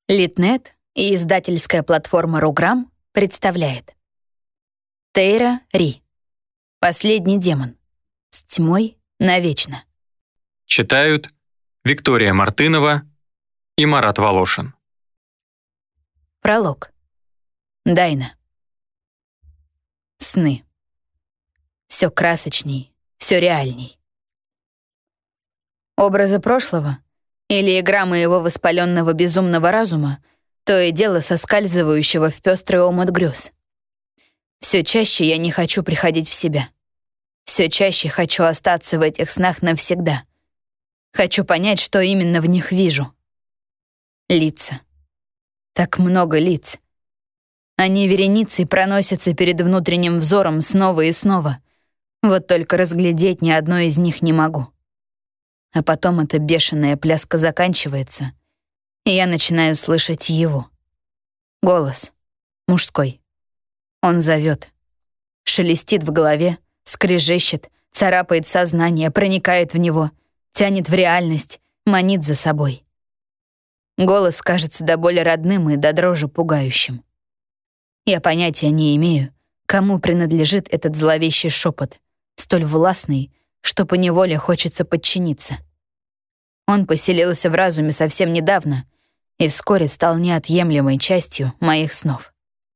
Литнет и издательская платформа «Руграм» представляет Тейра Ри. Последний демон. С тьмой навечно. Читают Виктория Мартынова и Марат Волошин. Пролог. Дайна. Сны. Все красочней, все реальней. Образы прошлого или игра моего воспаленного безумного разума, то и дело соскальзывающего в пестрый омут грез. Все чаще я не хочу приходить в себя. Все чаще хочу остаться в этих снах навсегда. Хочу понять, что именно в них вижу. Лица. Так много лиц. Они вереницей проносятся перед внутренним взором снова и снова. Вот только разглядеть ни одной из них не могу. А потом эта бешеная пляска заканчивается, и я начинаю слышать его. Голос. Мужской. Он зовет. Шелестит в голове, скрежещет, царапает сознание, проникает в него, тянет в реальность, манит за собой. Голос кажется до боли родным и до дрожи пугающим. Я понятия не имею, кому принадлежит этот зловещий шепот, столь властный, что поневоле хочется подчиниться. Он поселился в разуме совсем недавно и вскоре стал неотъемлемой частью моих снов.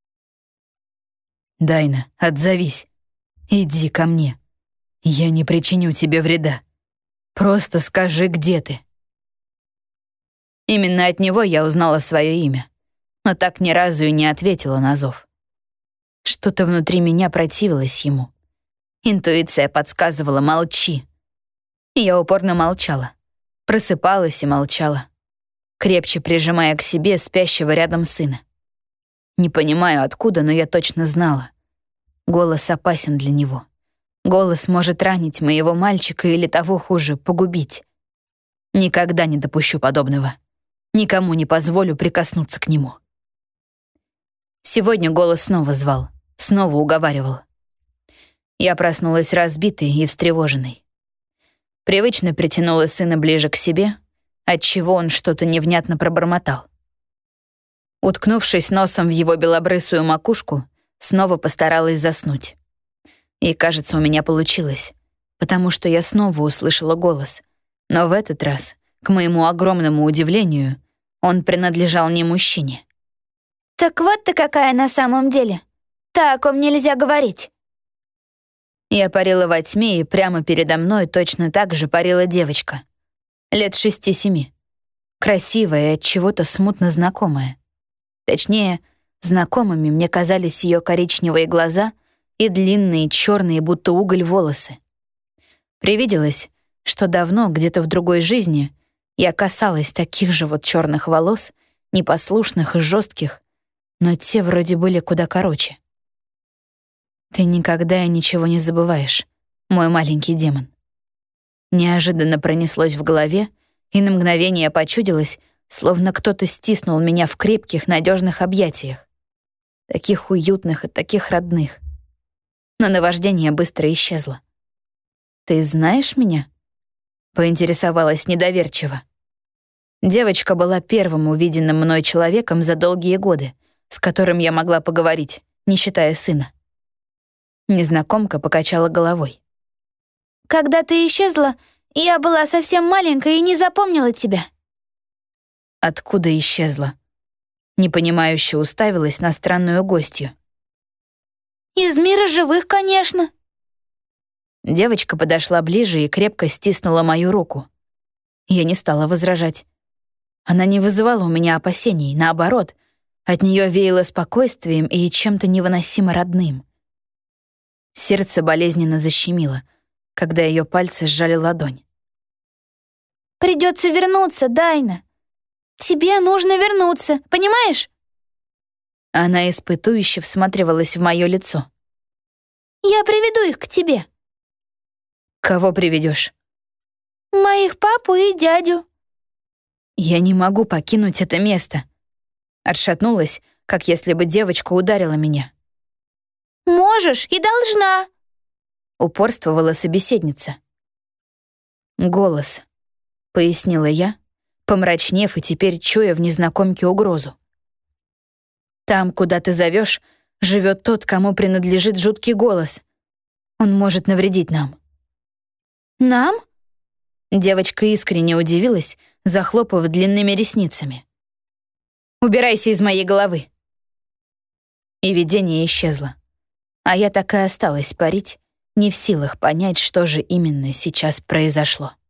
«Дайна, отзовись. Иди ко мне. Я не причиню тебе вреда. Просто скажи, где ты». Именно от него я узнала свое имя, но так ни разу и не ответила на зов. Что-то внутри меня противилось ему. Интуиция подсказывала «молчи». И я упорно молчала. Просыпалась и молчала, крепче прижимая к себе спящего рядом сына. Не понимаю, откуда, но я точно знала. Голос опасен для него. Голос может ранить моего мальчика или, того хуже, погубить. Никогда не допущу подобного. Никому не позволю прикоснуться к нему. Сегодня голос снова звал, снова уговаривал. Я проснулась разбитой и встревоженной. Привычно притянула сына ближе к себе, отчего он что-то невнятно пробормотал. Уткнувшись носом в его белобрысую макушку, снова постаралась заснуть. И, кажется, у меня получилось, потому что я снова услышала голос. Но в этот раз, к моему огромному удивлению, он принадлежал не мужчине. «Так вот ты какая на самом деле. Так, о ком нельзя говорить». Я парила во тьме, и прямо передо мной точно так же парила девочка. Лет 6-7. Красивая и от чего-то смутно знакомая. Точнее, знакомыми мне казались ее коричневые глаза и длинные черные, будто уголь, волосы. Привиделось, что давно, где-то в другой жизни, я касалась таких же вот черных волос, непослушных и жестких, но те вроде были куда короче. Ты никогда и ничего не забываешь, мой маленький демон. Неожиданно пронеслось в голове, и на мгновение почудилось, словно кто-то стиснул меня в крепких, надежных объятиях. Таких уютных и таких родных. Но наваждение быстро исчезло. «Ты знаешь меня?» — поинтересовалась недоверчиво. Девочка была первым увиденным мной человеком за долгие годы, с которым я могла поговорить, не считая сына. Незнакомка покачала головой. «Когда ты исчезла, я была совсем маленькая и не запомнила тебя». «Откуда исчезла?» Непонимающе уставилась на странную гостью. «Из мира живых, конечно». Девочка подошла ближе и крепко стиснула мою руку. Я не стала возражать. Она не вызывала у меня опасений, наоборот, от нее веяло спокойствием и чем-то невыносимо родным. Сердце болезненно защемило, когда ее пальцы сжали ладонь. «Придется вернуться, Дайна. Тебе нужно вернуться, понимаешь?» Она испытующе всматривалась в мое лицо. «Я приведу их к тебе». «Кого приведешь?» «Моих папу и дядю». «Я не могу покинуть это место». Отшатнулась, как если бы девочка ударила меня. «Можешь и должна», — упорствовала собеседница. «Голос», — пояснила я, помрачнев и теперь чуя в незнакомке угрозу. Там, куда ты зовешь, живет тот, кому принадлежит жуткий голос. Он может навредить нам. Нам? Девочка искренне удивилась, захлопав длинными ресницами. «Убирайся из моей головы!» И видение исчезло. А я так и осталась парить, не в силах понять, что же именно сейчас произошло.